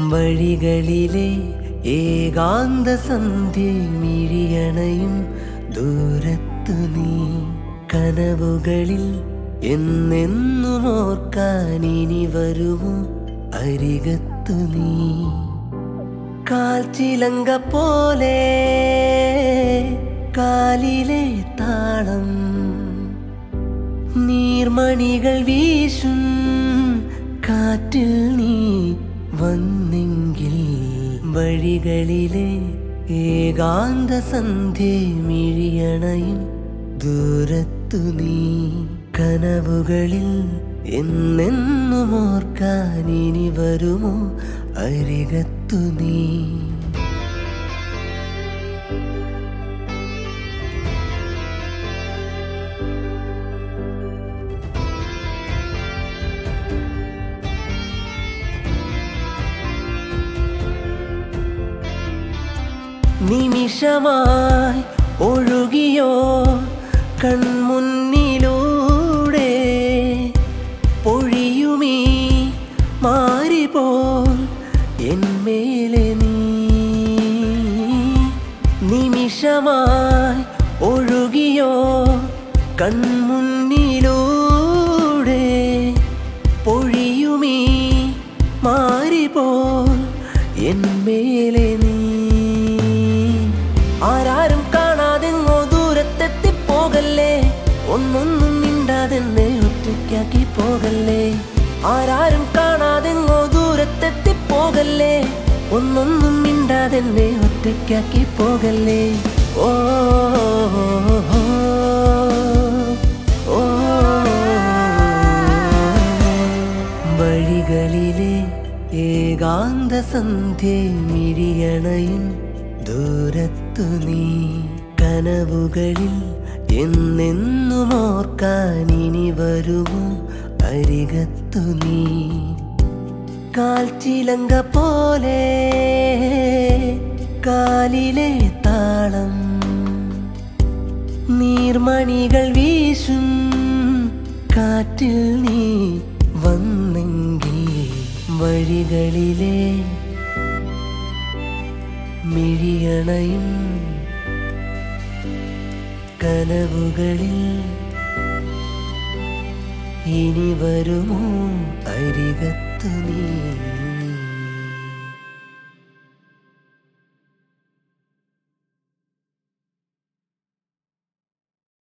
വഴികളിലെ ഏകാന്ത സന്ധ്യ മിഴിയണയും ദൂരത്തു നീ കനവുകളിൽ എന്നെന്നും ഓർക്കാൻ ഇനി വരുമോ അരികത്തു നീ കാൽച്ചിലങ്ക പോലെ കാലിലെ താളം നീർമണികൾ വീശും കാറ്റിൽ നീ വന്നെങ്കിൽ വഴികളിലെ ഏകാന്ത സന്ധ്യ മിഴിയണയും ദൂരത്തു നീ കനവുകളിൽ എന്നെന്നും ഓർക്കാൻ ഇനി വരുമോ അരികത്തു നീ നിമിഷമായി ഒഴുകിയോ കൺമുന്നിലൂടെ പൊഴിയുമീ മാറിപോൽ എന്മേലെ നീ നിമിഷമായി ഒഴുകിയോ കൺമുന്നിലൂടെ പൊഴിയുമീ മാറിപോൽ എന്മേലെ നീ ആരാരും കാണാതെങ്ങോ ദൂരത്തെത്തിപ്പോകല്ലേ ഒന്നൊന്നും മിണ്ടാതെന്നെ ഒറ്റയ്ക്കാക്കി പോകല്ലേ ആരാരും കാണാതെങ്ങോ ദൂരത്തെത്തിപ്പോകല്ലേ ഒന്നൊന്നും മിണ്ടാതെന്നെ ഒറ്റയ്ക്കാക്കി പോകല്ലേ ഓ വഴികളിലെ ഏകാന്ത സന്ധ്യ മിഴിയണയും ദൂരത്തു നീ കനവുകളിൽ എന്നെന്നും ഓർക്കാൻ ഇനി വരുമോ അരികത്തു നീ കാൽച്ചിലങ്ക പോലെ കാലിലെ താളം നീർമണികൾ വീശും കാറ്റിൽ നീ വന്നെങ്കിൽ വഴികളിലെ മിഴിയണയും കനവുകളിൽ ഇനി വരുമോ അരികത്ത്